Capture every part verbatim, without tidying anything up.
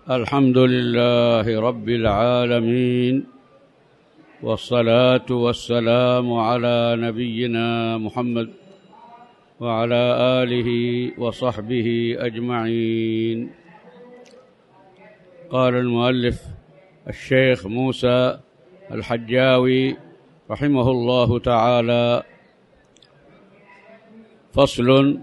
الحمد لله رب العالمين، والصلاة والسلام على نبينا محمد وعلى آله وصحبه أجمعين. قال المؤلف الشيخ موسى الحجاوي رحمه الله تعالى: فصل: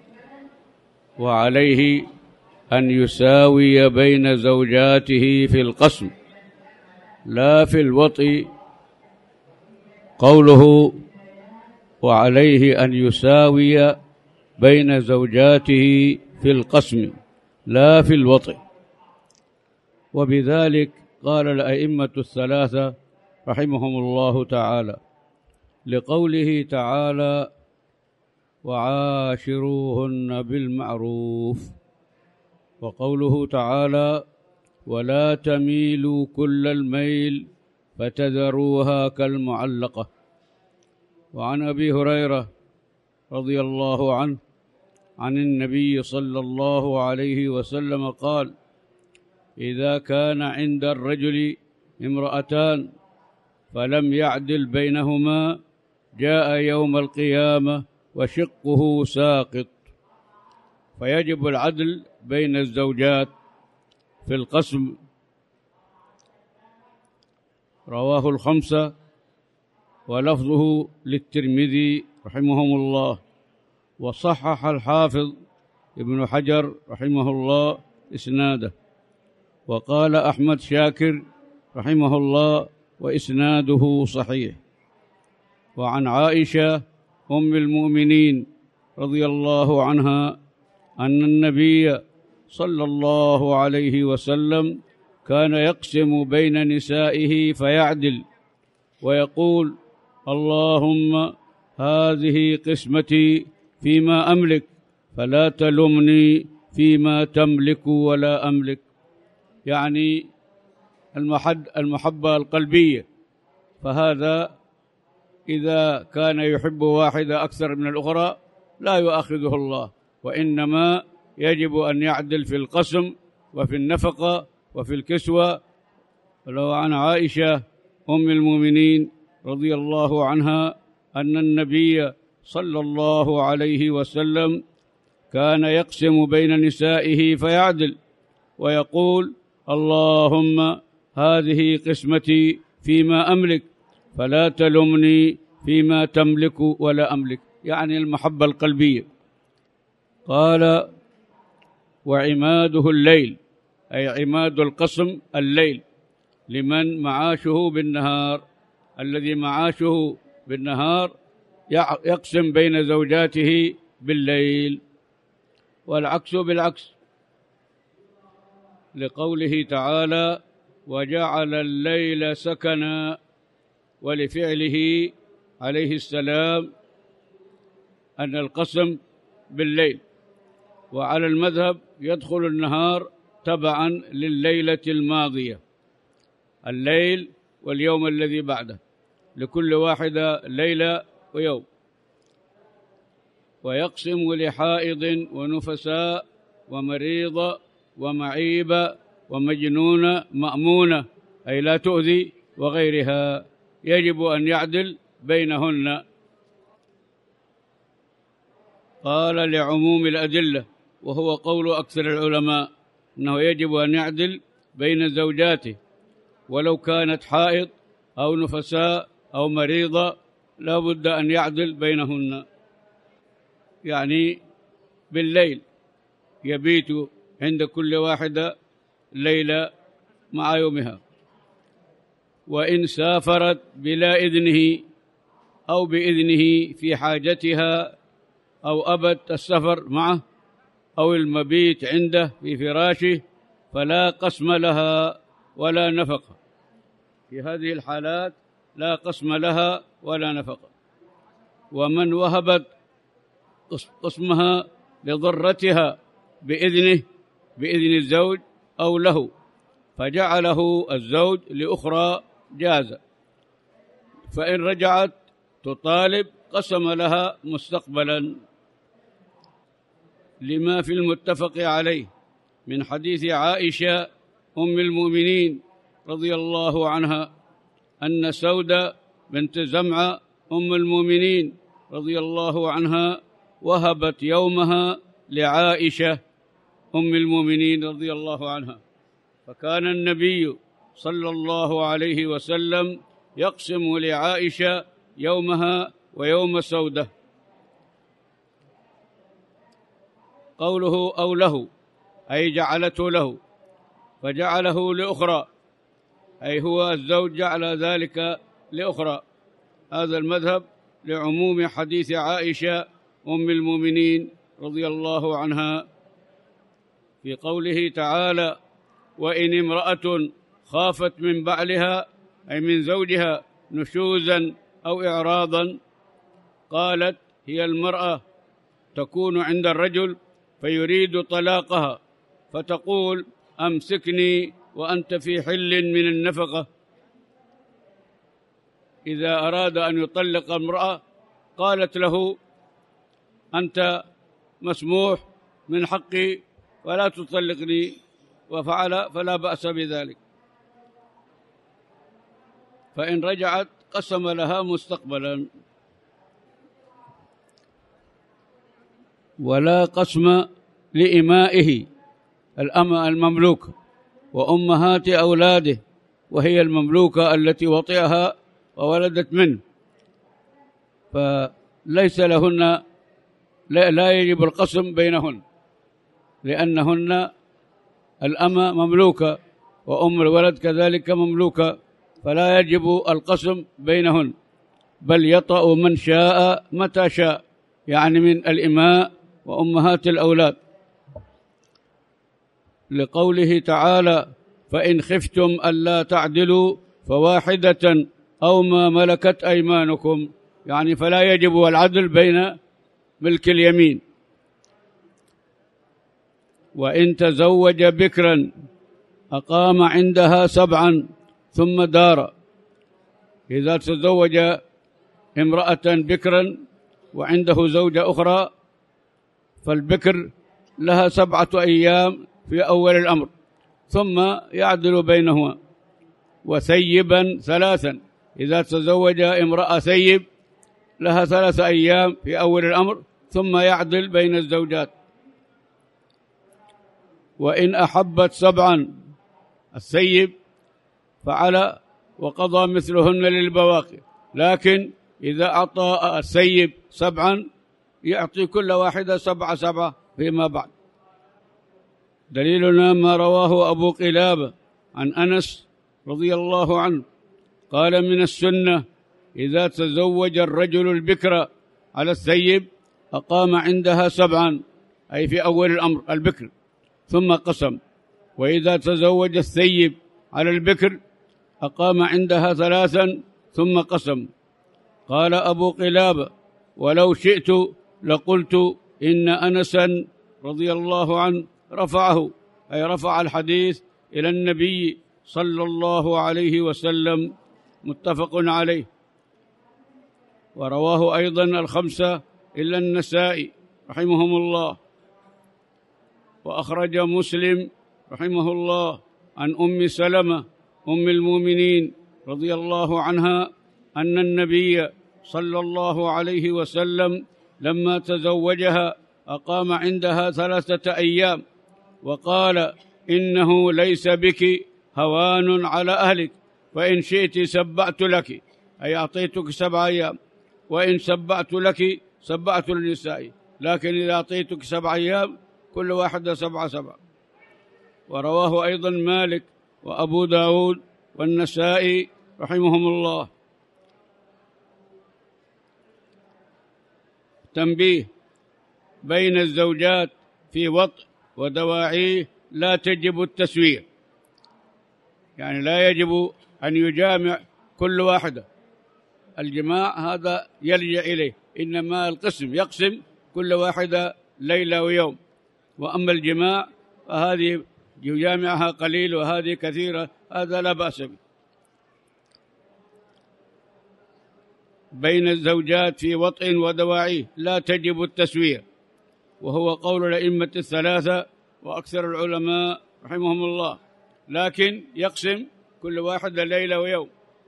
وعليه أن يساوي بين زوجاته في القسم لا في الوطء. قوله وعليه أن يساوي بين زوجاته في القسم لا في الوطء، وبذلك قال الأئمة الثلاثة رحمهم الله تعالى، لقوله تعالى: وعاشروهن بالمعروف، وقوله تعالى: ولا تميلوا كل الميل فتذروها كالمعلقة. وعن أبي هريرة رضي الله عنه عن النبي صلى الله عليه وسلم قال: إذا كان عند الرجل امرأتان فلم يعدل بينهما جاء يوم القيامة وشقه ساقط. فيجب العدل بين الزوجات في القسم. رواه الخمسة، ولفظه للترمذي رحمهم الله، وصحح الحافظ ابن حجر رحمه الله إسناده، وقال أحمد شاكر رحمه الله: وإسناده صحيح. وعن عائشة أم المؤمنين رضي الله عنها أن النبي صلى الله عليه وسلم كان يقسم بين نسائه فيعدل ويقول: اللهم هذه قسمتي فيما أملك فلا تلمني فيما تملك ولا أملك، يعني المحبة القلبية. فهذا إذا كان يحب واحدة أكثر من الأخرى لا يؤاخذه الله، وإنما يجب أن يعدل في القسم وفي النفقة وفي الكسوة. ولو عن عائشة أم المؤمنين رضي الله عنها أن النبي صلى الله عليه وسلم كان يقسم بين نسائه فيعدل ويقول: اللهم هذه قسمتي فيما أملك فلا تلمني فيما تملك ولا أملك، يعني المحبة القلبية. قال: وعماده الليل، أي عماد القسم الليل، لمن معاشه بالنهار. الذي معاشه بالنهار يقسم بين زوجاته بالليل، والعكس بالعكس، لقوله تعالى: وجعل الليل سكنا، ولفعله عليه السلام أن القسم بالليل. وعلى المذهب يدخل النهار تبعا لليلة الماضية، الليل واليوم الذي بعده، لكل واحدة ليلة ويوم. ويقسم لحائض ونفساء ومريضة ومعيبة ومجنونة مأمونة، أي لا تؤذي، وغيرها، يجب أن يعدل بينهن. قال: لعموم الأدلة، وهو قول أكثر العلماء أنه يجب أن يعدل بين زوجاته، ولو كانت حائض أو نفساء أو مريضة لا بد أن يعدل بينهن، يعني بالليل يبيت عند كل واحدة ليلة مع يومها. وإن سافرت بلا إذنه أو بإذنه في حاجتها أو أبت السفر معه أو المبيت عنده في فراشه فلا قسم لها ولا نفقة. في هذه الحالات لا قسم لها ولا نفقة. ومن وهبت قسمها لضرتها بإذنه، بإذن الزوج أو له، فجعله الزوج لأخرى جاز. فإن رجعت تطالب قسم لها مستقبلا، لما في المتفق عليه من حديث عائشة أم المؤمنين رضي الله عنها أن سودة بنت زمعة أم المؤمنين رضي الله عنها وهبت يومها لعائشة أم المؤمنين رضي الله عنها، فكان النبي صلى الله عليه وسلم يقسم لعائشة يومها ويوم سودة. قوله أو له أي جعلته له، فجعله لأخرى أي هو الزوج جعل ذلك لأخرى. هذا المذهب لعموم حديث عائشة أم المؤمنين رضي الله عنها في قوله تعالى: وإن امرأة خافت من بعلها أي من زوجها نشوزا أو إعراضا، قالت هي المرأة تكون عند الرجل فيريد طلاقها فتقول: أمسكني وأنت في حل من النفقة. إذا أراد أن يطلق امرأة قالت له: أنت مسموح من حقي ولا تطلقني، وفعل فلا بأس بذلك. فإن رجعت قسم لها مستقبلا. ولا قسم لإمائه الأمة المملوكة وأمهات أولاده، وهي المملوكة التي وطئها وولدت منه، فليس لهن لا يجب القسم بينهن، لأنهن الأمة مملوكة وأم الولد كذلك مملوكة، فلا يجب القسم بينهن، بل يطأ من شاء متى شاء، يعني من الإماء وأمهات الأولاد، لقوله تعالى: فإن خفتم ألا تعدلوا فواحدة أو ما ملكت أيمانكم، يعني فلا يجب العدل بين ملك اليمين. وإن تزوج بكرا أقام عندها سبعا ثم دار. إذا تزوج امرأة بكرا وعنده زوجة أخرى فالبكر لها سبعة أيام في أول الأمر ثم يعدل بينهما. وثيبا ثلاثا، إذا تزوج امرأة ثيب لها ثلاث أيام في أول الأمر ثم يعدل بين الزوجات. وإن أحبت سبعا الثيب فعل وقضى مثلهن للبواقي، لكن إذا أعطى الثيب سبعا يعطي كل واحدة سبعة سبعة فيما بعد. دليلنا ما رواه أبو قلابة عن أنس رضي الله عنه قال: من السنة إذا تزوج الرجل البكر على الثيب أقام عندها سبعا، أي في أول الأمر البكر، ثم قسم. وإذا تزوج الثيب على البكر أقام عندها ثلاثا ثم قسم. قال أبو قلابة: ولو شئت لقلت إن أنسا رضي الله عنه رفعه، أي رفع الحديث إلى النبي صلى الله عليه وسلم، متفق عليه. ورواه أيضا الخمسة إلا النسائي رحمهم الله. وأخرج مسلم رحمه الله عن أم سلمة أم المؤمنين رضي الله عنها أن النبي صلى الله عليه وسلم لما تزوجها أقام عندها ثلاثة أيام وقال: إنه ليس بك هوان على أهلك، فإن شئت سبعت لك، أي أعطيتك سبع أيام، وإن سبعت لك سبعت للنساء، لكن إذا أعطيتك سبع أيام كل واحدة سبعة سبعة. ورواه أيضا مالك وأبو داود والنسائي رحمهم الله. تنبيه: بين الزوجات في وطء ودواعيه لا تجب التسوية، يعني لا يجب أن يجامع كل واحدة، الجماع هذا يلجأ إليه، إنما القسم يقسم كل واحدة ليلة ويوم، وأما الجماع فهذه يجامعها قليل وهذه كثيرة، هذا لا بأس به. بين الزوجات في وطء ودواعيه لا تجب التسوية، وهو قول الأئمة الثلاثة وأكثر العلماء رحمهم الله، لكن يقسم كل واحد ليلة ويوم.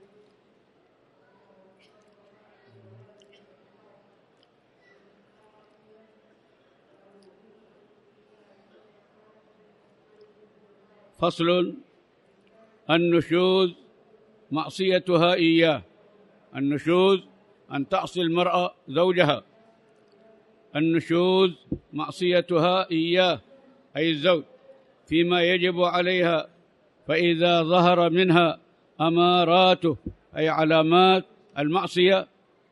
فصل: النشوز معصيتها إياه. النشوز أن تعصي المرأة زوجها. النشوز معصيتها إياه أي الزوج فيما يجب عليها، فإذا ظهر منها أماراته أي علامات المعصية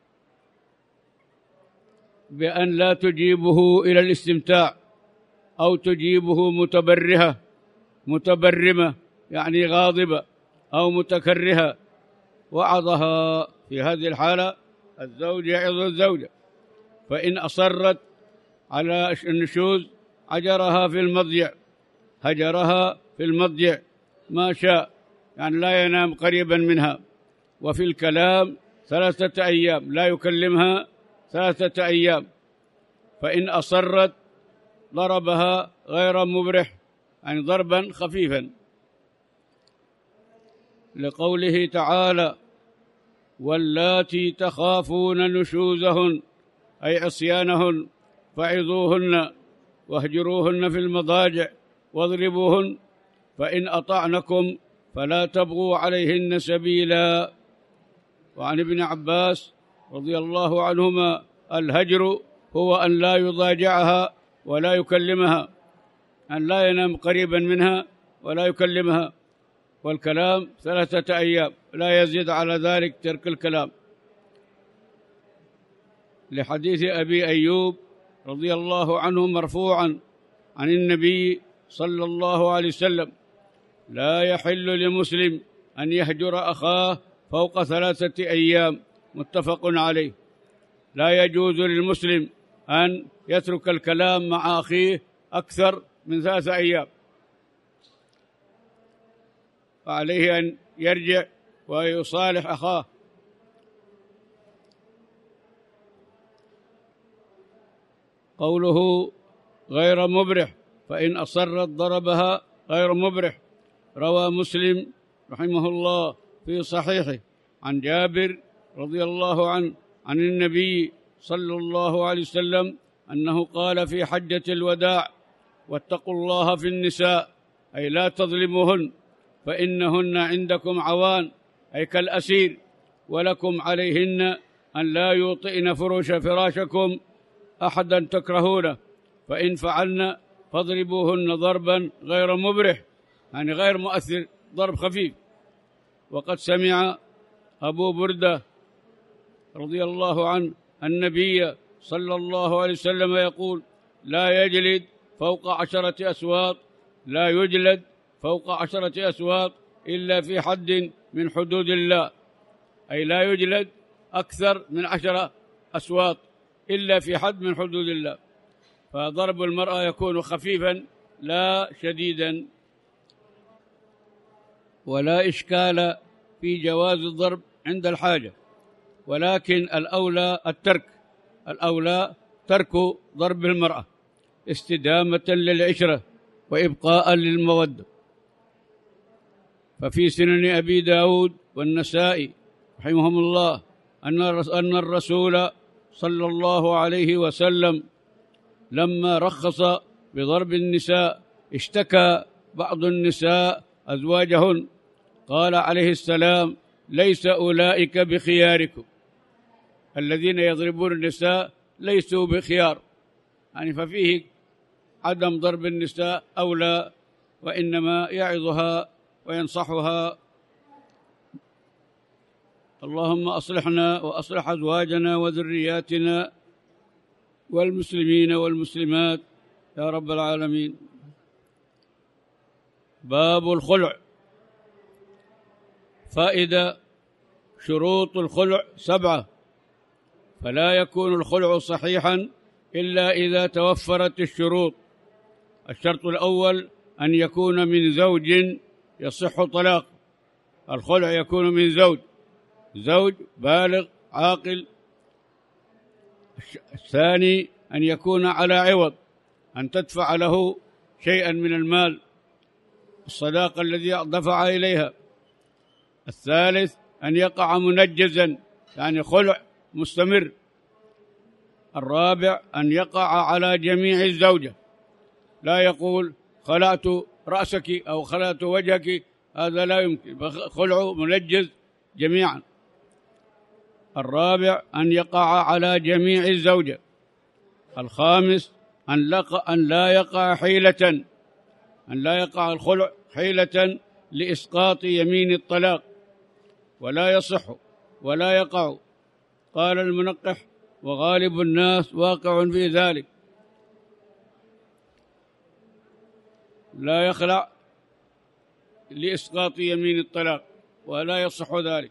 بأن لا تجيبه إلى الاستمتاع أو تجيبه متبرهة متبرمة يعني غاضبة أو متكرهة، وعظها. في هذه الحالة الزوج يعظ الزوجة، فإن أصرت على النشوز عجرها في المضجع هجرها في المضجع ما شاء، يعني لا ينام قريبا منها. وفي الكلام ثلاثة أيام لا يكلمها ثلاثة أيام. فإن أصرت ضربها غير مبرح يعني ضربا خفيفا، لقوله تعالى: واللاتي تخافون نشوزهن أي عصيانهن فعظوهن واهجروهن في المضاجع واضربوهن، فإن أطعنكم فلا تبغوا عليهن سبيلا. وعن ابن عباس رضي الله عنهما: الهجر هو أن لا يضاجعها ولا يكلمها، أن لا ينام قريبا منها ولا يكلمها. والكلام ثلاثة أيام لا يزيد على ذلك ترك الكلام، لحديث أبي أيوب رضي الله عنه مرفوعا عن النبي صلى الله عليه وسلم: لا يحل لمسلم أن يهجر أخاه فوق ثلاثة أيام. متفق عليه. لا يجوز للمسلم أن يترك الكلام مع أخيه أكثر من ثلاثة أيام، فعليه أن يرجع ويصالح أخاه. قوله غير مبرح، فإن أصرت ضربها غير مبرح. روى مسلم رحمه الله في صحيحه عن جابر رضي الله عنه عن النبي صلى الله عليه وسلم أنه قال في حجة الوداع: واتقوا الله في النساء أي لا تظلموهن، فإنهن عندكم عوان أي كالأسير، ولكم عليهن أن لا يوطئن فروش فراشكم أحدا تكرهونه، فإن فعلن فاضربوهن ضربا غير مبرح يعني غير مؤثر، ضرب خفيف. وقد سمع أبو بردة رضي الله عنه النبي صلى الله عليه وسلم يقول: لا يجلد فوق عشرة أسواط لا يجلد فوق عشرة أسواط إلا في حد من حدود الله، أي لا يجلد أكثر من عشرة أسواط إلا في حد من حدود الله. فضرب المرأة يكون خفيفا لا شديدا. ولا إشكال في جواز الضرب عند الحاجة، ولكن الأولى الترك الأولى ترك ضرب المرأة استدامة للعشرة وإبقاء للمودة. ففي سنن أبي داود والنسائي رحمهم الله أن الرسول صلى الله عليه وسلم لما رخص بضرب النساء اشتكى بعض النساء أزواجهن، قال عليه السلام: ليس أولئك بخياركم، الذين يضربون النساء ليسوا بخيار، يعني ففيه عدم ضرب النساء أولى، وإنما يعظها وينصحها. اللهم أصلحنا وأصلح أزواجنا وذرياتنا والمسلمين والمسلمات يا رب العالمين. باب الخلع. فائدة: شروط الخلع سبعة، فلا يكون الخلع صحيحا إلا إذا توفرت الشروط. الشرط الأول أن يكون من زوج يصح طلاق، الخلع يكون من زوج زوج بالغ عاقل. الثاني أن يكون على عوض، أن تدفع له شيئا من المال. الصداق الذي دفع إليها. الثالث أن يقع منجزا، يعني خلع مستمر. الرابع أن يقع على جميع الزوجة، لا يقول خلعت رأسك أو خلعت وجهك، هذا لا يمكن، خلع منجز جميعا. الرابع أن يقع على جميع الزوجة. الخامس أن, لق... أن لا يقع حيلة، أن لا يقع الخلع حيلة لإسقاط يمين الطلاق، ولا يصح ولا يقع. قال المنقح: وغالب الناس واقع في ذلك، لا يخلع لإسقاط يمين الطلاق ولا يصح ذلك.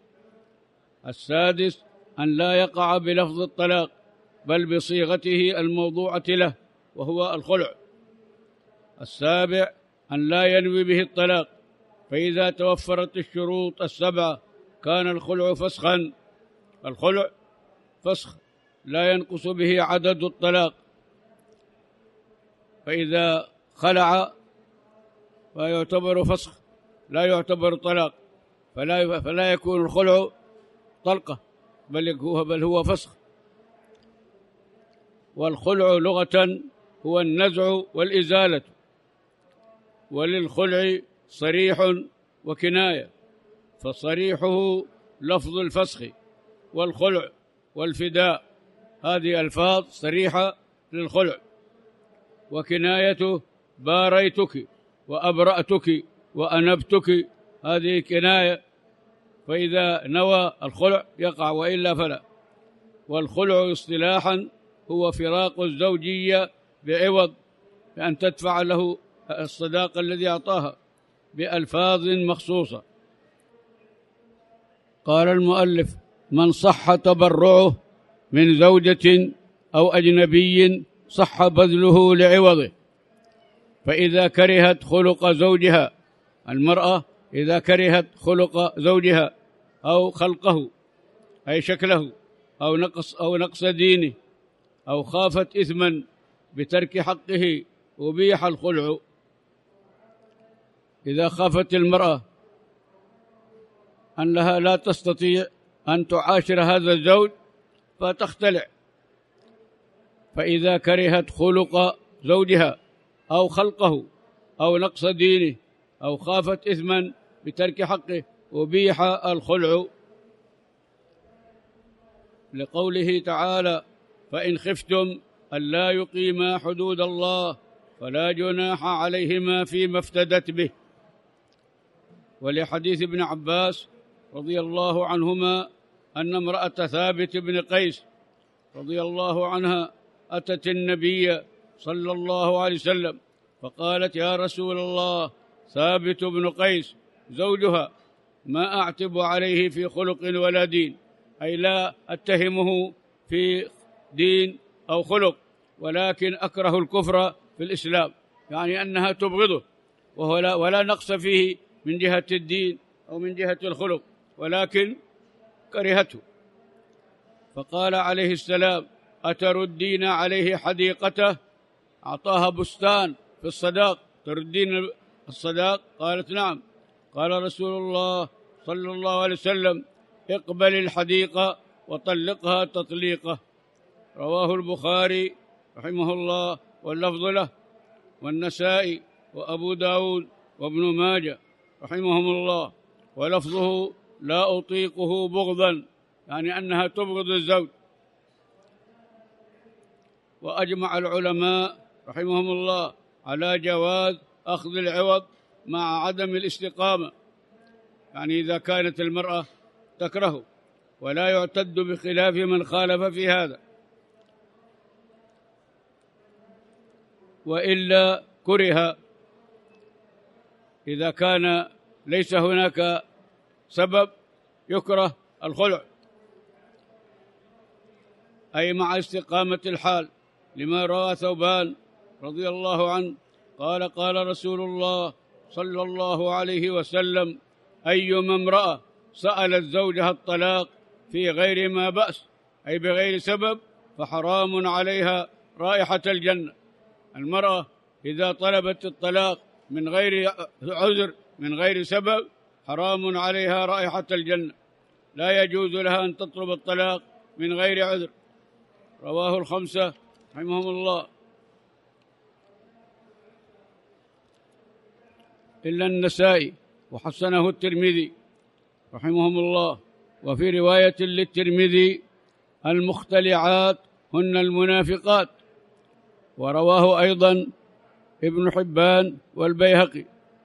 السادس أن لا يقع بلفظ الطلاق بل بصيغته الموضوعة له وهو الخلع. السابع أن لا ينوي به الطلاق، فإذا توفرت الشروط السبعة كان الخلع فسخا. الخلع فسخ لا ينقص به عدد الطلاق، فإذا خلع فيعتبر فسخ لا يعتبر طلاق، فلا فلا يكون الخلع طلقة بل هو بل هو فسخ. والخلع لغة هو النزع والإزالة، وللخلع صريح وكناية، فصريحه لفظ الفسخ والخلع والفداء، هذه ألفاظ صريحة للخلع. وكنايته باريتك وأبرأتك وأنبتك، هذه كناية، فإذا نوى الخلع يقع وإلا فلا. والخلع اصطلاحا هو فراق الزوجية بعوض، بأن تدفع له الصداق الذي أعطاها بألفاظ مخصوصة. قال المؤلف: من صح تبرعه من زوجة أو أجنبي صح بذله لعوضه. فإذا كرهت خلق زوجها، المرأة إذا كرهت خلق زوجها أو خلقه أي شكله أو نقص أو نقص دينه أو خافت إثما بترك حقه أبيح الخلع. إذا خافت المرأة أنها لا تستطيع أن تعاشر هذا الزوج فتختلع. فإذا كرهت خلق زوجها أو خلقه أو نقص دينه أو خافت إثما بترك حقه أبيح الخلع، لقوله تعالى: فإن خفتم ألا يقيما حدود الله فلا جناح عليهما فيما افتدت به. ولحديث ابن عباس رضي الله عنهما أن امرأة ثابت بن قيس رضي الله عنها أتت النبي صلى الله عليه وسلم فقالت: يا رسول الله، ثابت بن قيس زوجها ما أعتب عليه في خلق ولا دين، أي لا أتهمه في دين أو خلق، ولكن أكره الكفر في الإسلام، يعني أنها تبغضه، وهو لا ولا نقص فيه من جهة الدين أو من جهة الخلق، ولكن كرهته. فقال عليه السلام: أتردين عليه حديقته؟ أعطاها بستان في الصداق، تردين الصداق؟ قالت: نعم. قال رسول الله صلى الله عليه وسلم: اقبل الحديقة وطلقها تطليقة. رواه البخاري رحمه الله واللفظ له، والنسائي وأبو داود وابن ماجه رحمهم الله، ولفظه: لا أطيقه بغضا، يعني أنها تبغض الزوج. وأجمع العلماء رحمهم الله على جواز أخذ العوض مع عدم الاستقامة، يعني إذا كانت المرأة تكرهه، ولا يعتد بخلاف من خالف في هذا. وإلا كره إذا كان ليس هناك سبب يكره الخلع، أي مع استقامة الحال، لما روى ثوبان رضي الله عنه قال: قال رسول الله صلى الله عليه وسلم: أيما امرأة سألت زوجها الطلاق في غير ما بأس، أي بغير سبب، فحرام عليها رائحة الجنة. المرأة إذا طلبت الطلاق من غير عذر من غير سبب حرام عليها رائحة الجنة، لا يجوز لها أن تطلب الطلاق من غير عذر. رواه الخمسة رحمهم الله إلا النسائي، وحسنه الترمذي رحمهم الله. وفي رواية للترمذي: المختلعات هن المنافقات. ورواه أيضا ابن حبان والبيهقي.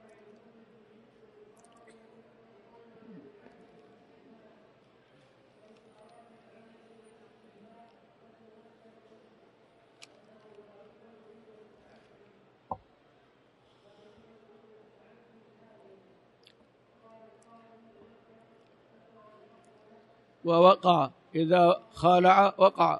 ووقع إذا خالع وقع،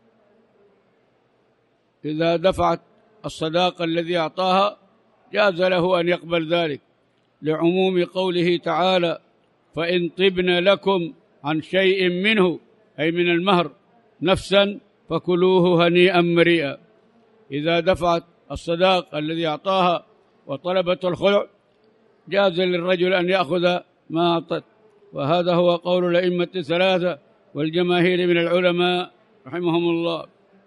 إذا دفعت الصداق الذي أعطاها جاز له أن يقبل ذلك، لعموم قوله تعالى: فإن طبن لكم عن شيء منه، أي من المهر، نفسا فكلوه هنيئا مريئا. إذا دفعت الصداق الذي أعطاها وطلبت الخلع جاز للرجل أن يأخذ ما أعطت. وهذا هو قول الأئمة الثلاثة والجماهير من العلماء رحمهم الله.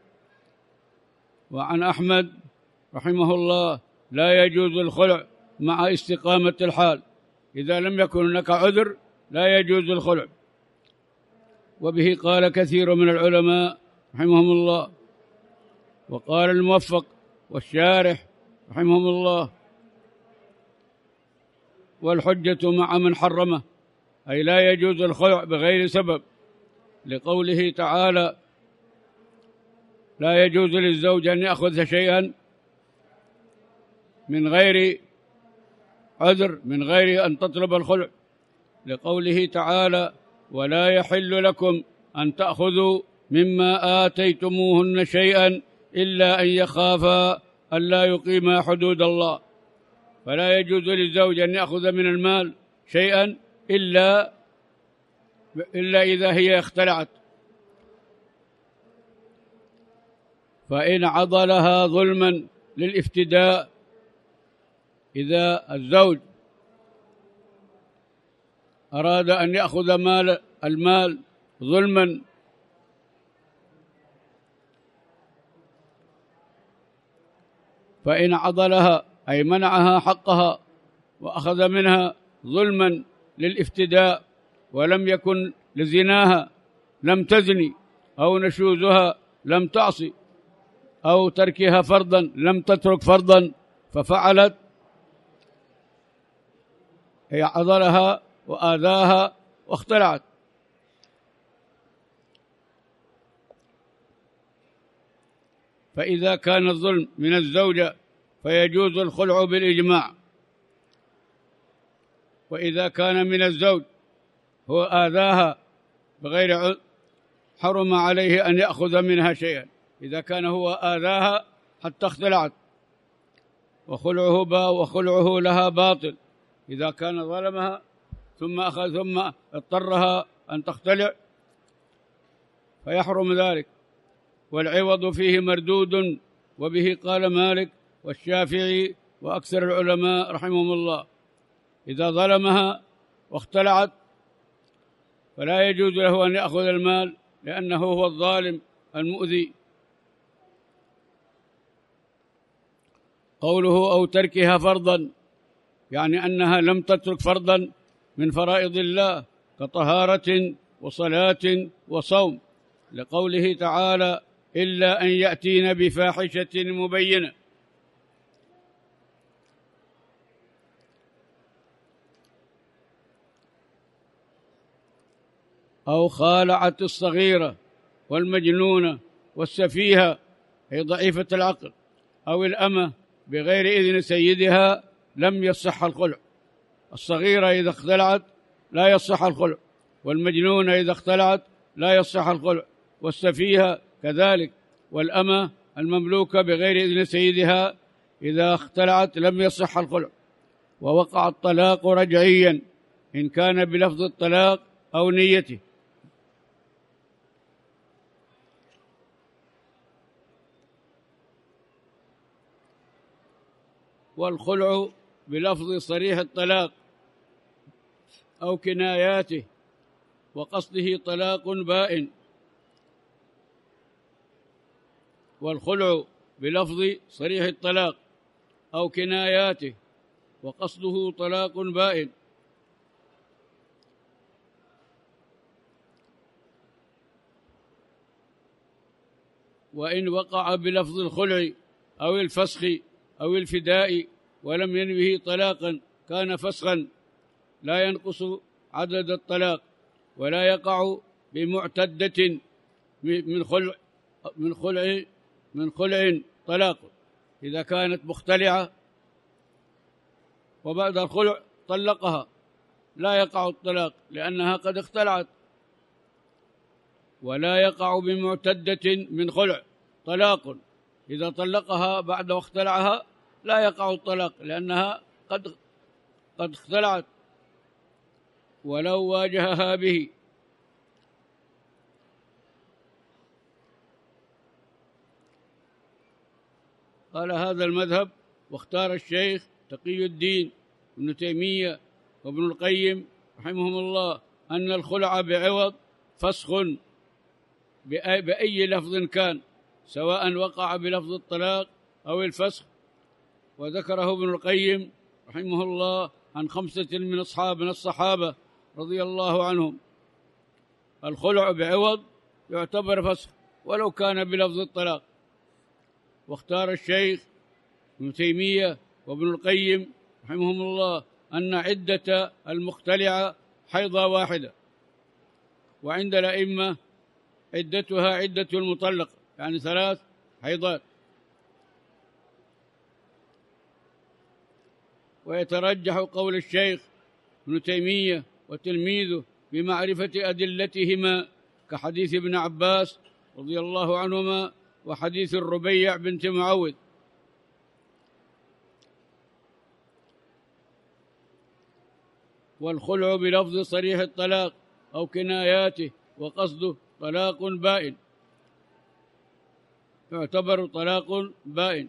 وعن أحمد رحمه الله: لا يجوز الخلع مع استقامة الحال، إذا لم يكن هناك عذر لا يجوز الخلع. وبه قال كثير من العلماء رحمهم الله. وقال الموفق والشارح رحمهم الله: والحجة مع من حرمه، أي لا يجوز الخلع بغير سبب، لقوله تعالى: لا يجوز للزوج أن يأخذ شيئا من غير عذر، من غير أن تطلب الخلع، لقوله تعالى: ولا يحل لكم أن تأخذوا مما آتيتموهن شيئا إلا أن يخافا ألا يقيما حدود الله. فلا يجوز للزوج أن يأخذ من المال شيئا إلا إلا إذا هي اختلعت. فإن عضلها ظلما للافتداء، إذا الزوج أراد أن يأخذ مال المال ظلما فإن عضلها أي منعها حقها وأخذ منها ظلما للافتداء، ولم يكن لزناها لم تزني، أو نشوزها لم تعصي، أو تركها فرضا لم تترك فرضا، ففعلت، هي عضلها وآذاها واختلعت. فإذا كان الظلم من الزوجة فيجوز الخلع بالإجماع. وإذا كان من الزوج هو آذاها بغير عذر حرم عليه أن يأخذ منها شيئا، إذا كان هو آذاها حتى اختلعت، وخلعه با وخلعه لها باطل. إذا كان ظلمها ثم أخذ ثم اضطرها أن تختلع فيحرم ذلك، والعوض فيه مردود. وبه قال مالك والشافعي وأكثر العلماء رحمهم الله: إذا ظلمها واختلعت فلا يجوز له أن يأخذ المال، لأنه هو الظالم المؤذي. قوله أو تركها فرضا، يعني أنها لم تترك فرضا من فرائض الله كطهارة وصلاة وصوم، لقوله تعالى: إلا أن يأتين بفاحشة مبينة. أو خالعت الصغيرة والمجنونة والسفيهة، أي ضعيفة العقل، أو الأمة بغير إذن سيدها، لم يصح الخلع. الصغيرة إذا اختلعت لا يصح الخلع، والمجنونة إذا اختلعت لا يصح الخلع، والسفيهة كذلك، والأمة المملوكة بغير إذن سيدها إذا اختلعت لم يصح الخلع. ووقع الطلاق رجعيا إن كان بلفظ الطلاق أو نيته. والخلع بلفظ صريح الطلاق أو كناياته وقصده طلاق بائن، والخلع بلفظ صريح الطلاق أو كناياته وقصده طلاق بائن. وإن وقع بلفظ الخلع أو الفسخ أو الفداء ولم ينوه طلاقا كان فسخا لا ينقص عدد الطلاق، ولا يقع بمعتدة من خلع من خلع من خلع طلاق. إذا كانت مختلعة وبعد الخلع طلقها لا يقع الطلاق لأنها قد اختلعت. ولا يقع بمعتدة من خلع طلاق، إذا طلقها بعد واختلعها لا يقع الطلاق لأنها قد قد اختلعت ولو واجهها به. قال هذا المذهب واختار الشيخ تقي الدين ابن تيمية وابن القيم رحمهم الله أن الخلع بعوض فسخ بأي لفظ كان، سواء وقع بلفظ الطلاق أو الفسخ. وذكره ابن القيم رحمه الله عن خمسة من أصحابنا الصحابة رضي الله عنهم. الخلع بعوض يعتبر فسخ ولو كان بلفظ الطلاق. واختار الشيخ ابن تيمية وابن القيم رحمهم الله أن عدة المختلعة حيضة واحدة، وعند الأئمة عدتها عدة المطلق، يعني ثلاث حيضات. ويترجح قول الشيخ ابن تيمية وتلميذه بمعرفة أدلتهما كحديث ابن عباس رضي الله عنهما وحديث الربيع بنت معوذ. والخلع بلفظ صريح الطلاق أو كناياته وقصده طلاق بائن يعتبر طلاق بائن،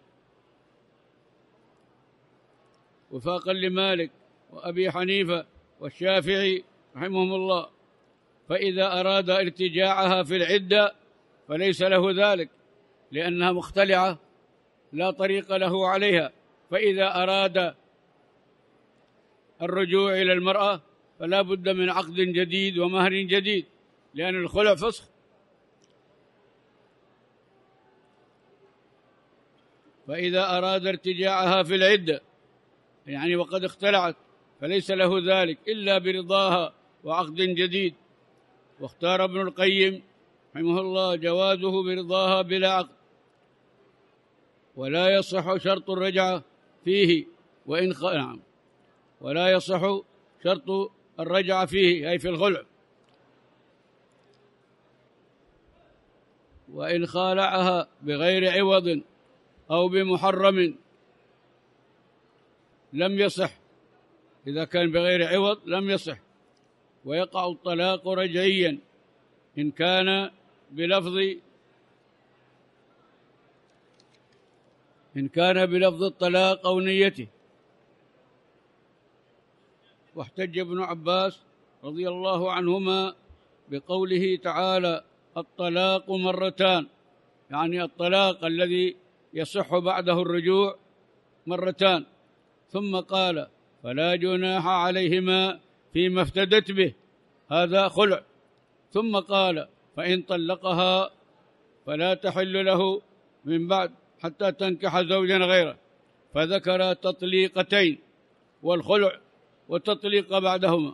وفاقا لمالك وأبي حنيفة والشافعي رحمهم الله. فإذا أراد ارتجاعها في العدة فليس له ذلك لأنها مختلعة لا طريق له عليها. فإذا أراد الرجوع إلى المرأة فلا بد من عقد جديد ومهر جديد، لأن الخلع فسخ. فإذا أراد ارتجاعها في العدة يعني وقد اختلعت فليس له ذلك إلا برضاها وعقد جديد. واختار ابن القيم رحمه الله جوازه برضاها بلا عقد، ولا يصح شرط الرجعة فيه وإن خ... نعم ولا يصح شرط الرجعة فيه أي في الخلع، وإن خالعها بغير عوض أو بمحرم لم يصح. إذا كان بغير عوض لم يصح، ويقع الطلاق رجعيا إن كان بلفظ إن كان بلفظ الطلاق أو نيته. واحتج ابن عباس رضي الله عنهما بقوله تعالى الطلاق مرتان، يعني الطلاق الذي يصح بعده الرجوع مرتان، ثم قال فلا جناح عليهما فيما افتدت به، هذا خلع. ثم قال فإن طلقها فلا تحل له من بعد حتى تنكح زوجا غيره، فذكر تطليقتين والخلع والتطليق بعدهما.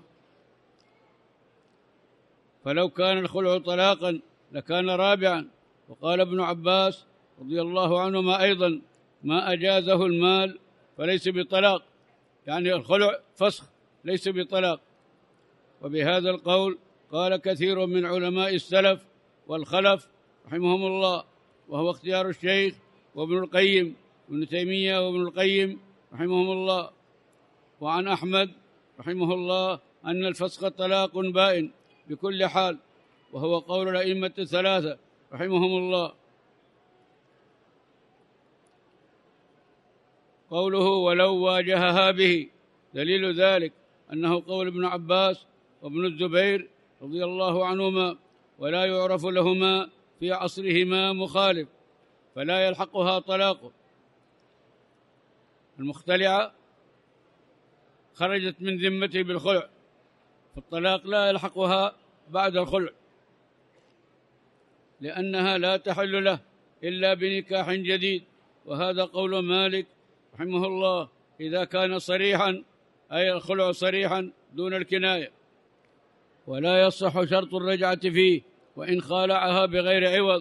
فلو كان الخلع طلاقا لكان رابعا. وقال ابن عباس رضي الله عنهما أيضا ما أجازه المال فليس بطلاق، يعني الخلع فسخ ليس بطلاق. وبهذا القول قال كثير من علماء السلف والخلف رحمهم الله، وهو اختيار الشيخ وابن القيم وابن تيمية وابن القيم رحمهم الله. وعن أحمد رحمه الله أن الفسخ طلاق بائن بكل حال، وهو قول الأئمة الثلاثة رحمهم الله. قوله ولو واجهها به، دليل ذلك أنه قول ابن عباس وابن الزبير رضي الله عنهما، ولا يعرف لهما في عصرهما مخالف، فلا يلحقها طلاقه. المختلعة خرجت من ذمته بالخلع، فالطلاق لا يلحقها بعد الخلع، لأنها لا تحل له إلا بنكاح جديد. وهذا قول مالك رحمه الله إذا كان صريحا، أي الخلع صريحا دون الكناية، ولا يصح شرط الرجعة فيه، وإن خالعها بغير عوض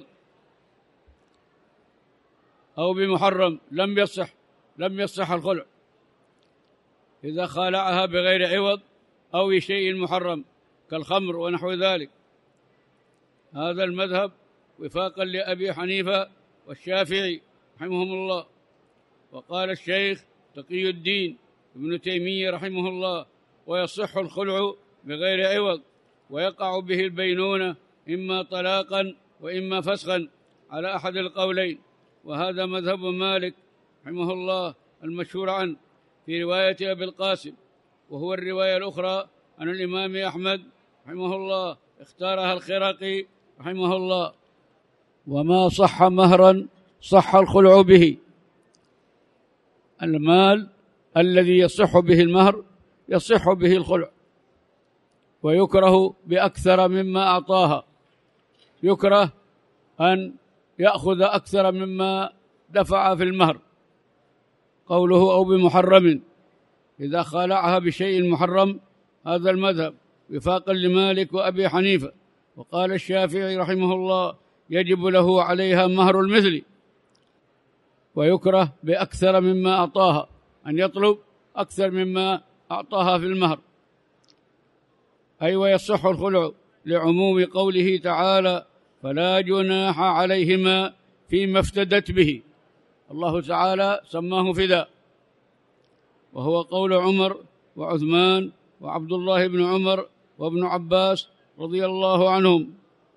أو بمحرم لم يصح لم يصح الخلع، إذا خالعها بغير عوض أو بشيء محرم كالخمر ونحو ذلك. هذا المذهب وفاقا لأبي حنيفة والشافعي رحمهم الله. وقال الشيخ تقي الدين ابن تيمية رحمه الله ويصح الخلع بغير عوض، ويقع به البينونة إما طلاقا وإما فسخا على أحد القولين. وهذا مذهب مالك رحمه الله المشهور عنه في رواية أبي القاسم، وهو الرواية الأخرى عن الإمام أحمد رحمه الله اختارها الخراقي رحمه الله. وما صح مهرا صح الخلع به، المال الذي يصح به المهر يصح به الخلع، ويكره بأكثر مما أعطاها، يكره أن يأخذ أكثر مما دفع في المهر، قوله أو بمحرم، إذا خالعها بشيء محرم. هذا المذهب وفاقا لمالك وأبي حنيفة. وقال الشافعي رحمه الله يجب له عليها مهر المثل، ويكره بأكثر مما أعطاها، أن يطلب أكثر مما أعطاها في المهر. أي ويصح الخلع لعموم قوله تعالى فلا جناح عليهما فيما افتدت به، الله تعالى سماه فداء، وهو قول عمر وعثمان وعبد الله بن عمر وابن عباس رضي الله عنهم.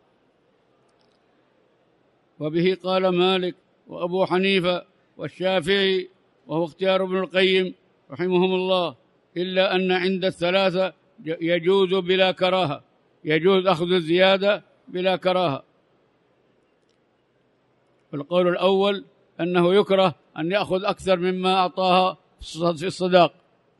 وبه قال مالك وأبو حنيفة والشافعي، وهو اختيار ابن القيم رحمهم الله، إلا أن عند الثلاثة يجوز بلا كراهة، يجوز أخذ الزيادة بلا كراهة. القول الأول أنه يكره أن يأخذ أكثر مما أعطاها في الصداق.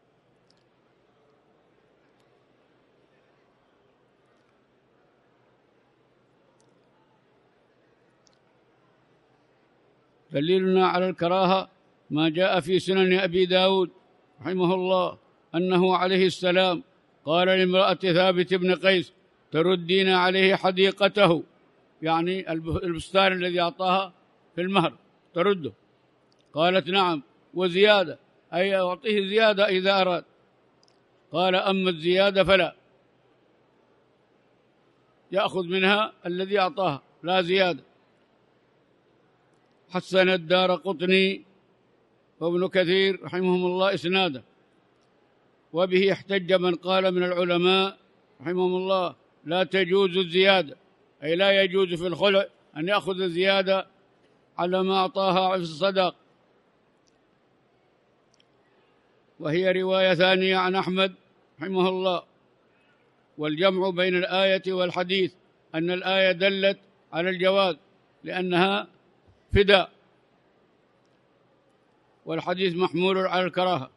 دليلنا على الكراهة ما جاء في سنن أبي داود رحمه الله أنه عليه السلام قال لامرأة ثابت بن قيس تردين عليه حديقته، يعني البستان الذي أعطاها في المهر ترده، قالت نعم وزيادة، أي أعطيه زيادة إذا أراد. قال أما الزيادة فلا، يأخذ منها الذي أعطاها لا زيادة. حسن الدارقطني وابن كثير رحمهم الله إسناده. وبه احتج من قال من العلماء رحمهم الله لا تجوز الزيادة، أي لا يجوز في الخلع أن يأخذ الزيادة على ما أعطاها في الصداق. وهي رواية ثانية عن أحمد رحمه الله. والجمع بين الآية والحديث أن الآية دلت على الجواز لأنها فداء، والحديث محمول على الكراهة.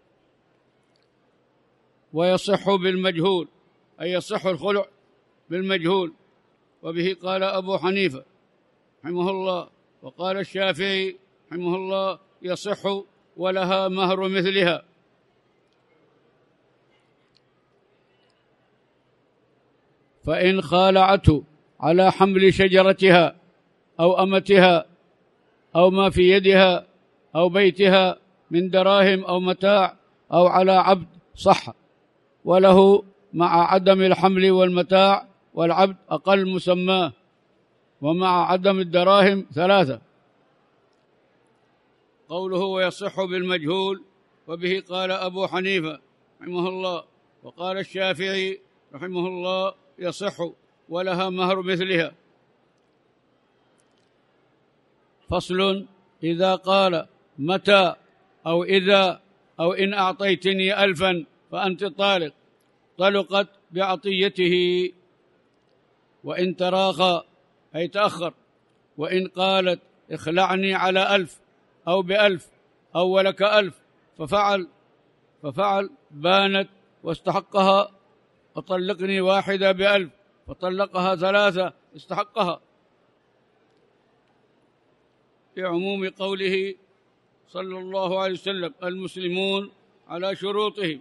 ويصح بالمجهول، أي يصح الخلع بالمجهول. وبه قال أبو حنيفة رحمه الله. وقال الشافعي رحمه الله يصح ولها مهر مثلها. فإن خالعته على حمل شجرتها أو أمتها أو ما في يدها أو بيتها من دراهم أو متاع أو على عبد صح، وله مع عدم الحمل والمتاع والعبد أقل مسماه، ومع عدم الدراهم ثلاثة. قوله ويصح بالمجهول. وبه قال أبو حنيفة رحمه الله. وقال الشافعي رحمه الله يصح ولها مهر مثلها. فصل: إذا قال متى أو إذا أو إن أعطيتني ألفا فأنت طالق، طلقت بعطيته. وإن تراخى أي تأخر، وإن قالت اخلعني على ألف أو بألف أو ولك ألف ففعل ففعل بانت واستحقها، وطلقني واحدة بألف فطلقها ثلاثة استحقها، بعموم قوله صلى الله عليه وسلم: المسلمون على شروطهم،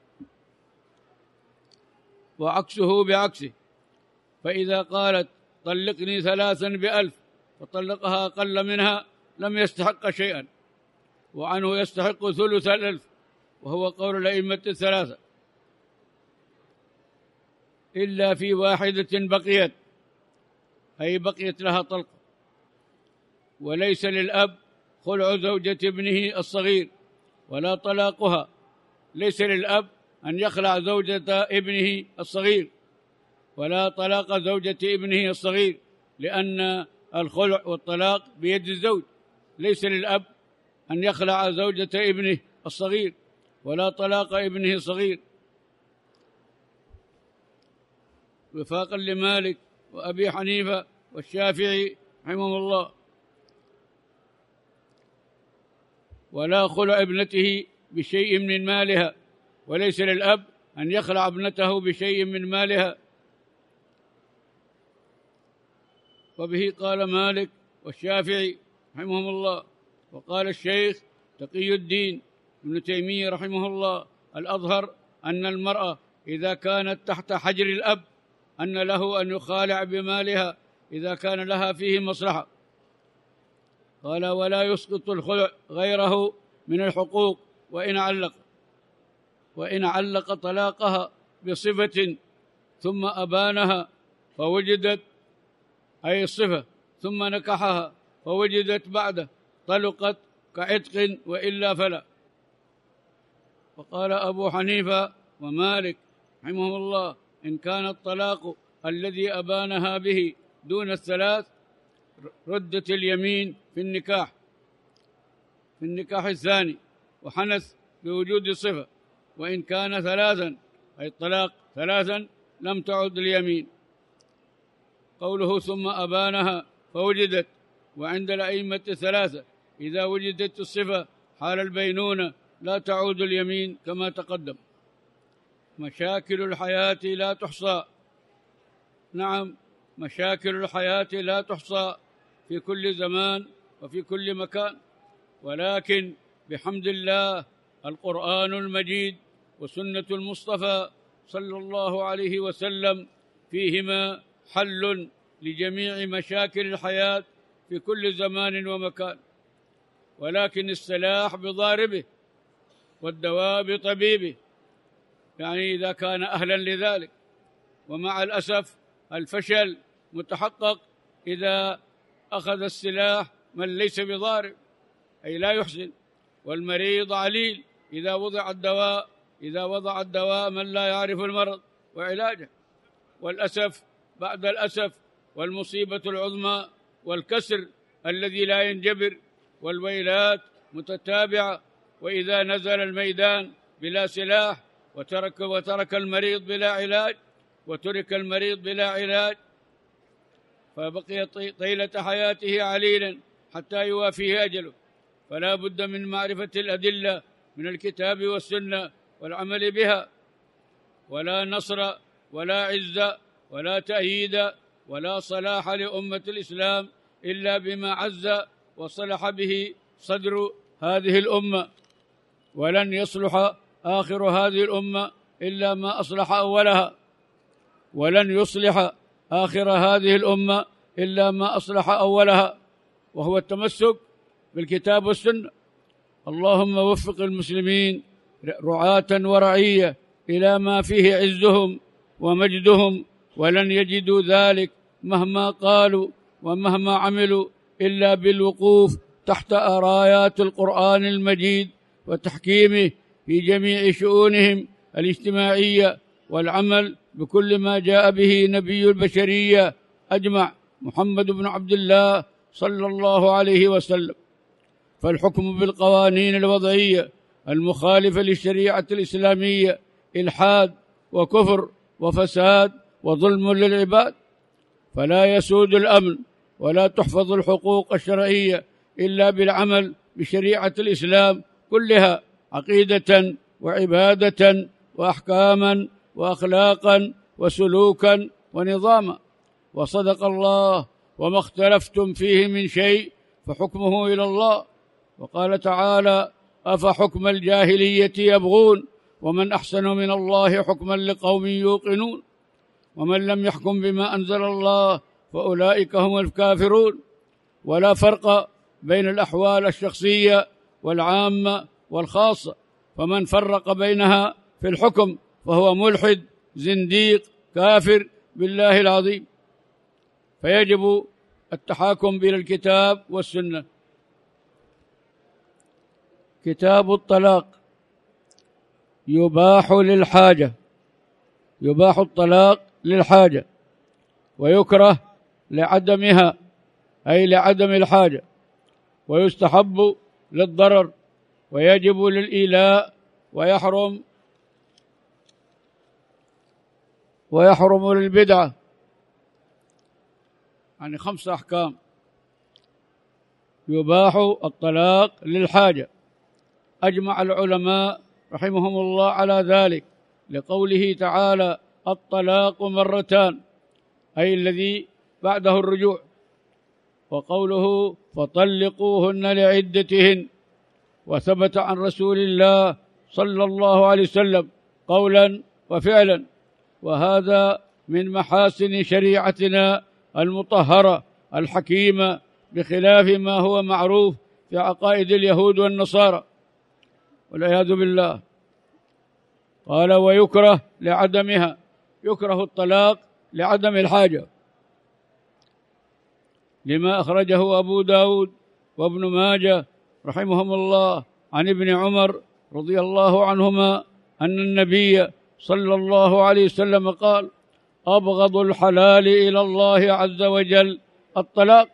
وعكسه بعكسه. فإذا قالت طلقني ثلاثا بألف فطلقها أقل منها لم يستحق شيئا، وعنه يستحق ثلث الألف، وهو قول الأئمة الثلاثة، إلا في واحدة بقيت، أي بقيت لها طلقة. وليس للأب خلع زوجة ابنه الصغير ولا طلاقها، ليس للأب أن يخلع زوجة ابنه الصغير ولا طلاق زوجة ابنه الصغير، لأن الخلع والطلاق بيد الزوج. ليس للأب أن يخلع زوجة ابنه الصغير ولا طلاق ابنه الصغير، وفاقا لمالك وأبي حنيفة والشافعي رحمهم الله. ولا خلع ابنته بشيء من مالها، وليس للأب أن يخلع ابنته بشيء من مالها. وبه قال مالك والشافعي رحمهم الله. وقال الشيخ تقي الدين ابن تيمية رحمه الله: الأظهر أن المرأة إذا كانت تحت حجر الأب أن له أن يخالع بمالها إذا كان لها فيه مصلحة. قال: ولا يسقط الخلع غيره من الحقوق وإن علق وإن علق طلاقها بصفة ثم أبانها فوجدت، أي الصفة، ثم نكحها فوجدت بعده طلقت كعتق، وإلا فلا. وقال أبو حنيفة ومالك رحمهم الله: إن كان الطلاق الذي أبانها به دون الثلاث ردت اليمين في النكاح في النكاح الثاني وحنث بوجود صفة، وإن كان ثلاثا أي الطلاق ثلاثا لم تعد اليمين. قوله ثم أبانها فوجدت، وعند الأئمة الثلاثة إذا وجدت الصفة حال البينونة لا تعود اليمين كما تقدم. مشاكل الحياة لا تحصى. نعم، مشاكل الحياة لا تحصى في كل زمان وفي كل مكان، ولكن بحمد الله القرآن المجيد وسنة المصطفى صلى الله عليه وسلم فيهما حل لجميع مشاكل الحياة في كل زمان ومكان. ولكن السلاح بضاربه والدواء بطبيبه، يعني إذا كان أهلا لذلك. ومع الأسف الفشل متحقق إذا أخذ السلاح من ليس بضارب، أي لا يحسن. والمريض عليل إذا وضع الدواء إذا وضع الدواء من لا يعرف المرض وعلاجه. والأسف بعد الأسف والمصيبة العظمى والكسر الذي لا ينجبر والويلات متتابعة. وإذا نزل الميدان بلا سلاح وترك وترك المريض بلا علاج وترك المريض بلا علاج فبقي طيلة حياته عليلا حتى يوافيه أجله. فلا بد من معرفة الأدلة من الكتاب والسنة والعمل بها. ولا نصر ولا عزة ولا تأييد ولا صلاح لأمة الإسلام إلا بما عز وصلح به صدر هذه الأمة، ولن يصلح آخر هذه الأمة إلا ما أصلح أولها، ولن يصلح آخر هذه الأمة إلا ما أصلح أولها، وهو التمسك بالكتاب والسنة. اللهم وفق المسلمين رعاة ورعية إلى ما فيه عزهم ومجدهم، ولن يجدوا ذلك مهما قالوا ومهما عملوا إلا بالوقوف تحت رايات القرآن المجيد وتحكيمه في جميع شؤونهم الاجتماعية، والعمل بكل ما جاء به نبي البشرية أجمع محمد بن عبد الله صلى الله عليه وسلم. فالحكم بالقوانين الوضعية المخالفة للشريعة الإسلامية إلحاد وكفر وفساد وظلم للعباد، فلا يسود الأمن ولا تحفظ الحقوق الشرعية إلا بالعمل بشريعة الإسلام كلها عقيدة وعبادة وأحكاما وأخلاقا وسلوكا ونظاما. وصدق الله: وما اختلفتم فيه من شيء فحكمه إلى الله. وقال تعالى: أفحكم الجاهلية يبغون ومن أحسن من الله حكما لقوم يوقنون ومن لم يحكم بما أنزل الله فأولئك هم الكافرون. ولا فرق بين الأحوال الشخصية والعامة والخاصة، فمن فرق بينها في الحكم فهو ملحد زنديق كافر بالله العظيم. فيجب التحاكم إلى الكتاب والسنة. كتاب الطلاق: يباح للحاجة، يباح الطلاق للحاجة، ويكره لعدمها أي لعدم الحاجة، ويستحب للضرر، ويجب للإيلاء، ويحرم ويحرم للبدعة. يعني خمس أحكام. يباح الطلاق للحاجة، أجمع العلماء رحمهم الله على ذلك لقوله تعالى: الطلاق مرتان، أي الذي بعده الرجوع. وقوله: فطلقوهن لعدتهن. وثبت عن رسول الله صلى الله عليه وسلم قولا وفعلا، وهذا من محاسن شريعتنا المطهرة الحكيمة، بخلاف ما هو معروف في عقائد اليهود والنصارى والعياذ بالله. قال: ويكره لعدمها، يكره الطلاق لعدم الحاجة، لما أخرجه أبو داود وابن ماجه رحمهم الله عن ابن عمر رضي الله عنهما أن النبي صلى الله عليه وسلم قال: أبغض الحلال إلى الله عز وجل الطلاق.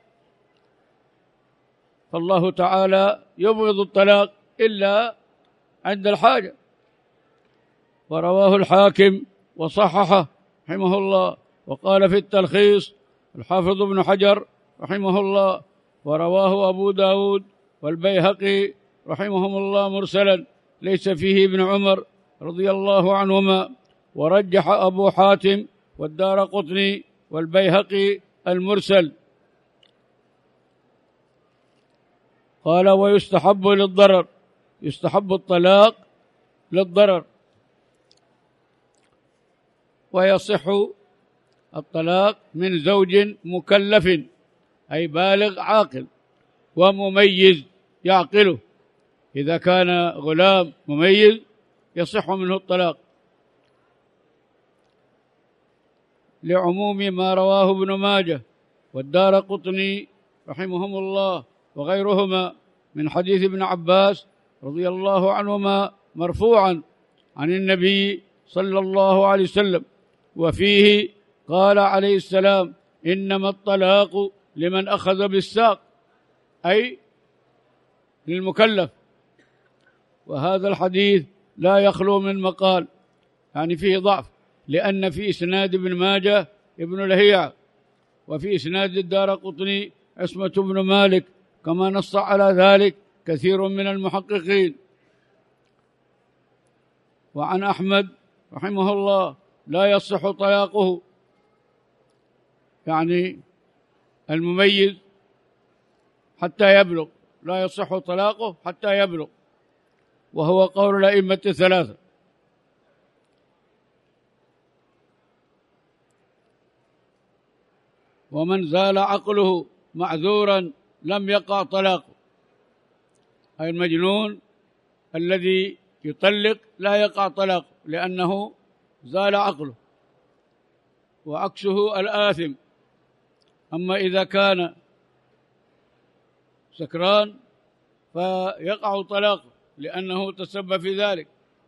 فالله تعالى يبغض الطلاق إلا عند الحاجة. ورواه الحاكم وصححه رحمه الله. وقال في التلخيص الحافظ ابن حجر رحمه الله: ورواه أبو داود والبيهقي رحمهم الله مرسلا ليس فيه ابن عمر رضي الله عنهما. ورجح أبو حاتم والدارقطني والبيهقي المرسل. قال: ويستحب للضرر، يستحب الطلاق للضرر، ويصح الطلاق من زوج مكلف أي بالغ عاقل ومميز يعقله. إذا كان غلام مميز يصح منه الطلاق، لعموم ما رواه ابن ماجه والدارقطني رحمهم الله وغيرهما من حديث ابن عباس رضي الله عنهما مرفوعا عن النبي صلى الله عليه وسلم، وفيه قال عليه السلام: إنما الطلاق لمن أخذ بالساق، أي للمكلف. وهذا الحديث لا يخلو من مقال، يعني فيه ضعف، لأن في إسناد ابن ماجه ابن لهيعة، وفي إسناد الدارقطني عصمة بن مالك، كما نص على ذلك كثير من المحققين. وعن أحمد رحمه الله: لا يصح طلاقه، يعني المميز حتى يبلغ، لا يصح طلاقه حتى يبلغ، وهو قول الأئمة الثلاثة. ومن زال عقله معذورا لم يقع طلاقه، أي المجنون الذي يطلق لا يقع طلاقه لأنه زال عقله، وعكسه الآثم. أما إذا كان سكران فيقع طلاقه لأنه تسبب في ذلك.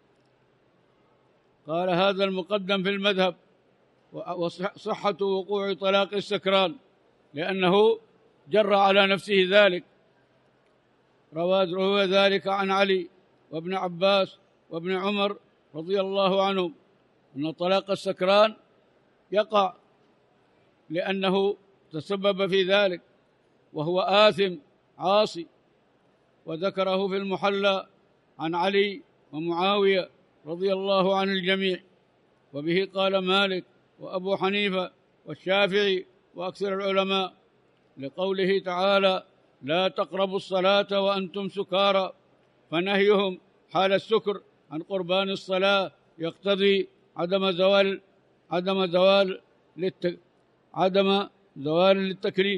قال: هذا المقدم في المذهب، وصحة وقوع طلاق السكران لأنه جر على نفسه ذلك. روى روى ذلك عن علي وابن عباس وابن عمر رضي الله عنهم أن طلاق السكران يقع لأنه تسبب في ذلك وهو آثم عاصي. وذكره في المحلى عن علي ومعاوية رضي الله عن الجميع، وبه قال مالك وأبو حنيفة والشافعي وأكثر العلماء، لقوله تعالى: لا تقربوا الصلاة وأنتم سكارى، فنهيهم حال السكر عن قربان الصلاة يقتضي عدم زوال عدم زوال للت... عدم زوال للتكليف.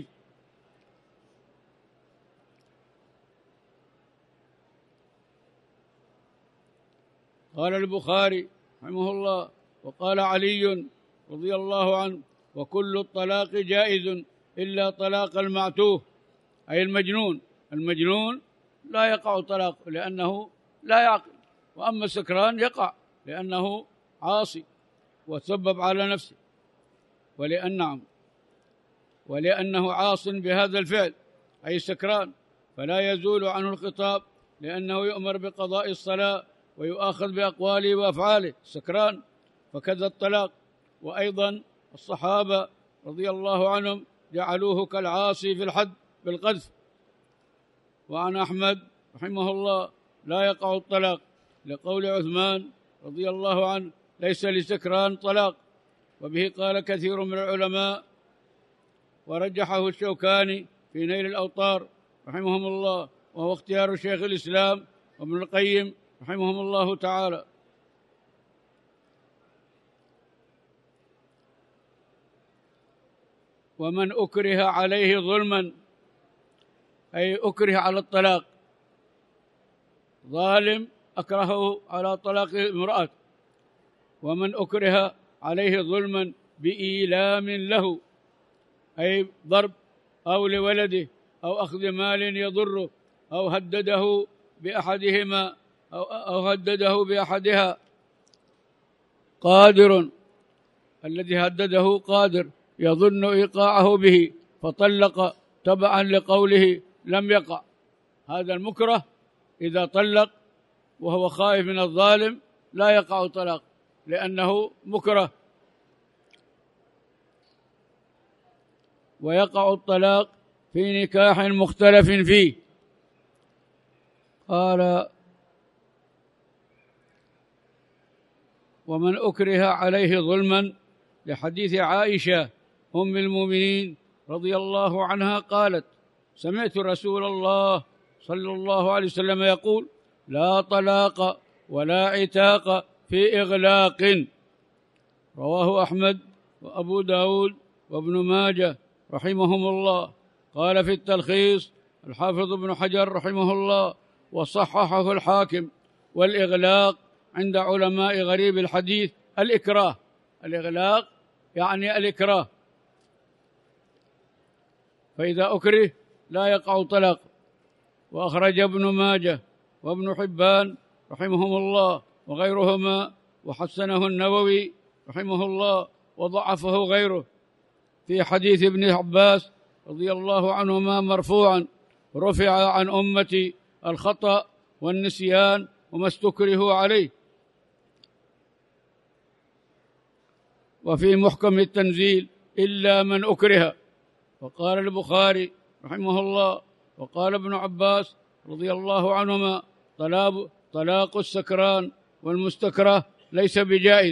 قال البخاري رحمه الله: وقال علي رضي الله عنه: وكل الطلاق جائز إلا طلاق المعتوه، أي المجنون. المجنون لا يقع طلاق لأنه لا يعقل، وأما السكران يقع لأنه عاصي وسبب على نفسه، ولأن نعم ولأنه عاص بهذا الفعل أي سكران، فلا يزول عنه الخطاب، لأنه يؤمر بقضاء الصلاة ويؤاخذ بأقواله وأفعاله سكران. فكذا الطلاق. وأيضا الصحابة رضي الله عنهم جعلوه كالعاصي في الحد بالقذف. وعن أحمد رحمه الله: لا يقع الطلاق، لقول عثمان رضي الله عنه: ليس لسكران طلاق. وبه قال كثير من العلماء، ورجحه الشوكاني في نيل الأوطار رحمهم الله، وهو اختيار شيخ الإسلام وابن القيم رحمهم الله تعالى. ومن أكره عليه ظلما، أي أكره على الطلاق، ظالم أكرهه على طلاق امرأة. ومن أكره عليه ظلما بإيلام له، أي ضرب أو لولده أو أخذ مال يضره أو هدده بأحدهما أو, أو هدده بأحدها، قادر، الذي هدده قادر يظن إيقاعه به فطلق تبعا لقوله لم يقع. هذا المكره إذا طلق وهو خائف من الظالم لا يقع طلاق لأنه مكره. ويقع الطلاق في نكاح مختلف فيه. قال: ومن أكره عليه ظلما، لحديث عائشة أم المؤمنين رضي الله عنها قالت: سمعت رسول الله صلى الله عليه وسلم يقول: لا طلاق ولا عتاق في إغلاق. رواه أحمد وأبو داود وابن ماجه رحمهم الله. قال في التلخيص الحافظ ابن حجر رحمه الله: وصححه الحاكم. والإغلاق عند علماء غريب الحديث الإكراه. الإغلاق يعني الإكراه، فإذا أكره لا يقع طلاق. وأخرج ابن ماجه وابن حبان رحمهم الله وغيرهما، وحسنه النووي رحمه الله وضعفه غيره، في حديث ابن عباس رضي الله عنهما مرفوعا: رفع عن أمتي الخطأ والنسيان وما استكرهوا عليه. وفي محكم التنزيل: إلا من أكره. وقال البخاري رحمه الله: وقال ابن عباس رضي الله عنهما: طلاق طلاق السكران والمستكره ليس بجائز.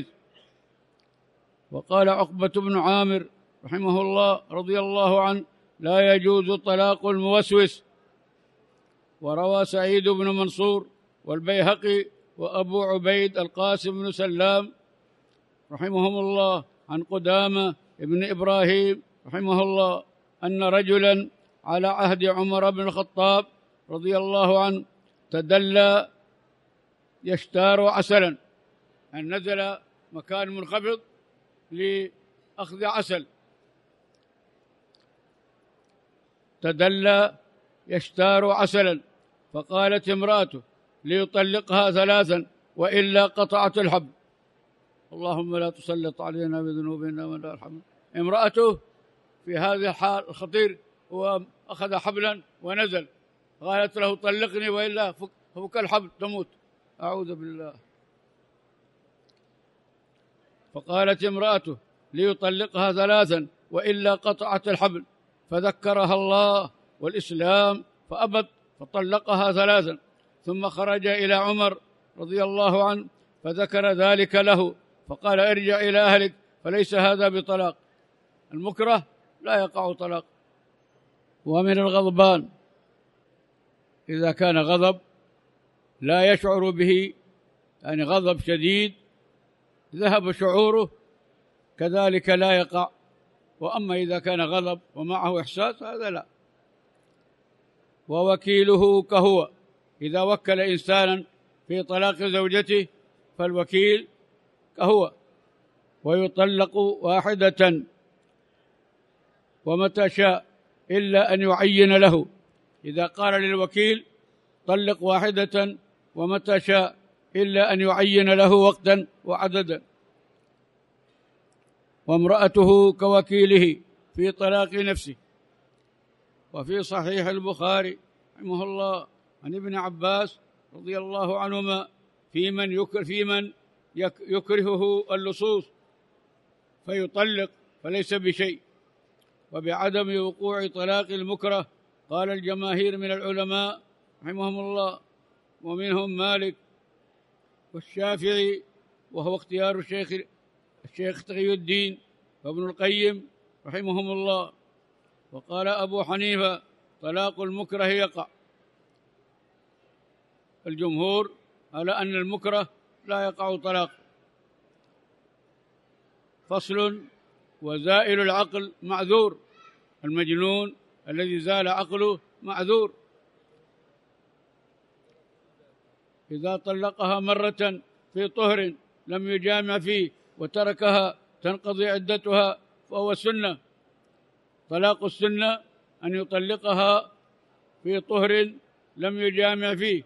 وقال عقبة بن عامر رحمه الله رضي الله عنه: لا يجوز طلاق الموسوس. وروى سعيد بن منصور والبيهقي وأبو عبيد القاسم بن سلام رحمهم الله عن قدامة ابن إبراهيم رحمه الله أن رجلا على عهد عمر بن الخطاب رضي الله عنه تدلى يشتار عسلا، أن نزل مكان منخفض لأخذ عسل، تدلى يشتار عسلا، فقالت امرأته ليطلقها ثلاثا وإلا قطعت الحبل. اللهم لا تسلط علينا بذنوبنا ولا يرحمنا. امرأته في هذا الحال الخطير هو أخذ حبلا ونزل، قالت له طلقني وإلا فك, فك الحبل تموت. أعوذ بالله. فقالت امرأته ليطلقها ثلاثا وإلا قطعت الحبل، فذكرها الله والإسلام فأبت فطلقها ثلاثا، ثم خرج إلى عمر رضي الله عنه فذكر ذلك له فقال ارجع إلى أهلك فليس هذا بطلاق، المكره لا يقع طلاق. ومن الغضبان إذا كان غضب لا يشعر به، يعني غضب شديد ذهب شعوره، كذلك لا يقع. وأما إذا كان غضب ومعه إحساس هذا لا. ووكيله كهو، إذا وكل إنسانا في طلاق زوجته فالوكيل كهو، ويطلق واحدة ومتى شاء إلا أن يعين له. إذا قال للوكيل طلق واحدة ومتى شاء إلا أن يعين له وقتا وعددا. وامرأته كوكيله في طلاق نفسه. وفي صحيح البخاري رحمه الله عن ابن عباس رضي الله عنهما في من يكره, في من يكرهه اللصوص فيطلق فليس بشيء. وبعدم وقوع طلاق المكره قال الجماهير من العلماء رحمهم الله، ومنهم مالك والشافعي، وهو اختيار الشيخ الشيخ تقي الدين وابن القيم رحمهم الله. وقال أبو حنيفة طلاق المكره يقع. الجمهور على أن المكره لا يقع طلاق. فصل: وزائل العقل معذور، المجنون الذي زال عقله معذور. إذا طلقها مرة في طهر لم يجامع فيه وتركها تنقضي عدتها فهو سنة. طلاق السنة أن يطلقها في طهر لم يجامع فيه.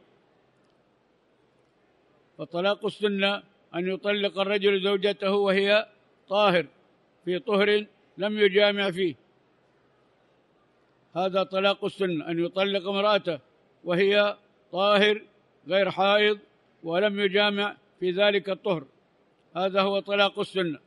فطلاق السنة أن يطلق الرجل زوجته وهي طاهر في طهر لم يجامع فيه، هذا طلاق السنة. أن يطلق امرأته وهي طاهر غير حائض ولم يجامع في ذلك الطهر، هذا هو طلاق السنة.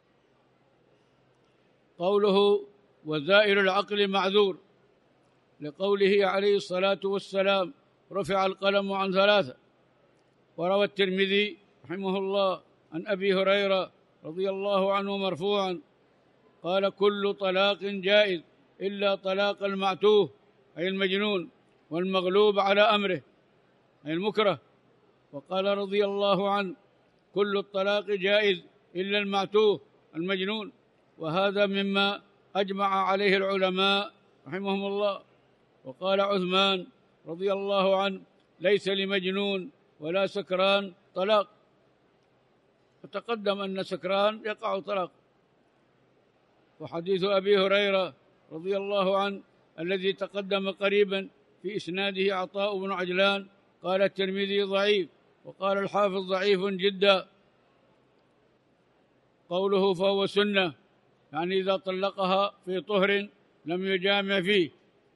قوله وزائل العقل معذور لقوله عليه الصلاة والسلام رفع القلم عن ثلاثة. وروى الترمذي رحمه الله عن أبي هريرة رضي الله عنه مرفوعا قال كل طلاق جائز إلا طلاق المعتوه أي المجنون والمغلوب على أمره أي المكره. وقال رضي الله عنه كل الطلاق جائز إلا المعتوه المجنون، وهذا مما أجمع عليه العلماء رحمهم الله. وقال عثمان رضي الله عنه ليس لمجنون ولا سكران طلاق، فتقدم أن سكران يقع طلاق. وحديث أبي هريرة رضي الله عنه الذي تقدم قريبا في إسناده عطاء بن عجلان قال الترمذي ضعيف، وقال الحافظ ضعيف جدا. قوله فهو سنة يعني إذا طلقها في طهر لم يجامع فيه.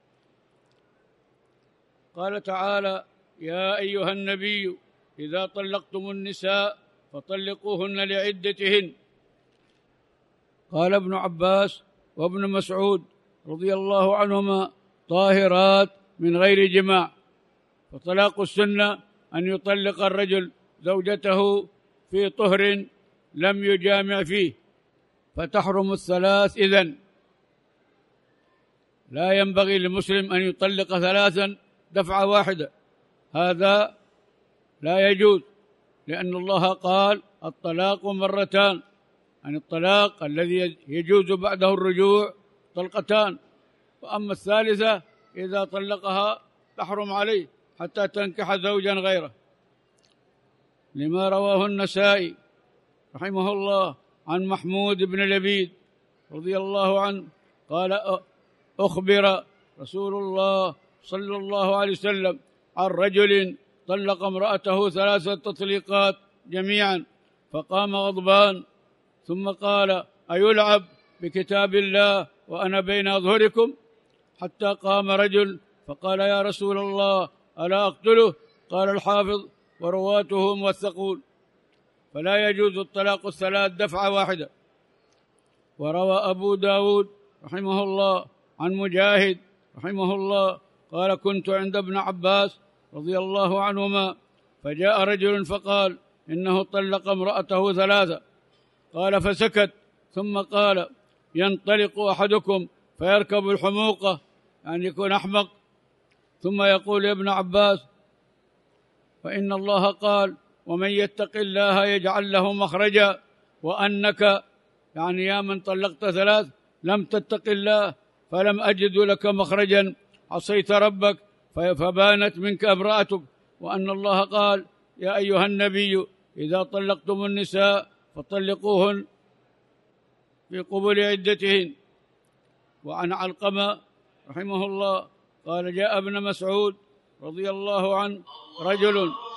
قال تعالى يا أيها النبي إذا طلقتم النساء فطلقوهن لعدتهن. قال ابن عباس وابن مسعود رضي الله عنهما طاهرات من غير جماع. فطلاق السنة أن يطلق الرجل زوجته في طهر لم يجامع فيه، فتحرم الثلاث. إذن لا ينبغي للمسلم أن يطلق ثلاثا دفعة واحدة، هذا لا يجوز، لأن الله قال الطلاق مرتان، عن الطلاق الذي يجوز بعده الرجوع طلقتان، وأما الثالثة إذا طلقها تحرم عليه حتى تنكح زوجا غيره، لما رواه النسائي رحمه الله عن محمود بن لبيد رضي الله عنه قال أخبر رسول الله صلى الله عليه وسلم عن رجل طلق امرأته ثلاثة تطليقات جميعا، فقام غضبان ثم قال أيلعب بكتاب الله وأنا بين أظهركم؟ حتى قام رجل فقال يا رسول الله ألا أقتله؟ قال الحافظ ورواته موثقون، فلا يجوز الطلاق الثلاث دفعة واحدة. وروى أبو داود رحمه الله عن مجاهد رحمه الله قال كنت عند ابن عباس رضي الله عنهما فجاء رجل فقال إنه طلق امرأته ثلاثة، قال فسكت ثم قال ينطلق أحدكم فيركب الحموقة، يعني يكون أحمق، ثم يقول يا ابن عباس فإن الله قال ومن يتق الله يجعل له مخرجا، وأنك يعني يا من طلقت ثلاث لم تتق الله فلم أجد لك مخرجا، عصيت ربك فبانت منك امرأتك، وأن الله قال يا أيها النبي إذا طلقتم النساء فطلقوهن في قبول عدتهن. وعن علقمة رحمه الله قال جاء ابن مسعود رضي الله عنه رجل